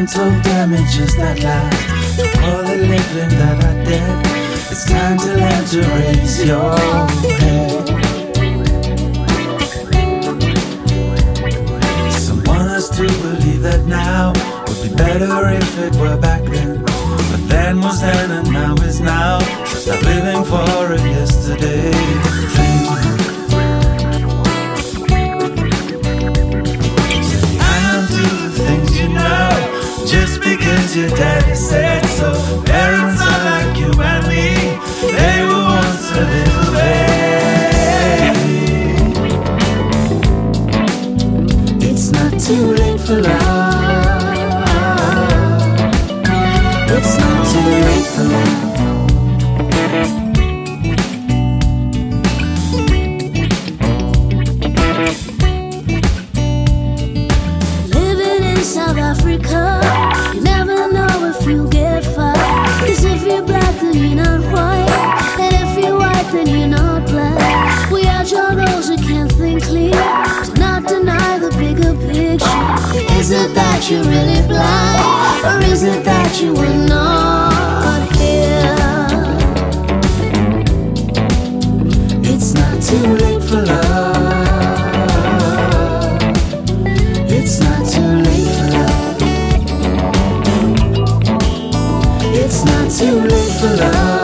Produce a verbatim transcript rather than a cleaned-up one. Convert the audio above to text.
mental damages that last, all the living that are dead. It's time to learn to raise your head. Some want us to believe that now would be better if it were back then. But then was then and now is now, so stop living for a yesterday thing. So you hang on to the things you know, just because your daddy said so. Parents are like you and me, they were once a little baby. It's not too late for love. It's not too late for love. Living in South Africa, you never know if you get fired. 'Cause if you're black then you're not white, and if you're white then you're not black. We are those who can't think clear, to not deny the bigger picture. Is it that you're really blind, or is it that you were not here? It's not too late for love. It's not too late for love. It's not too late for love.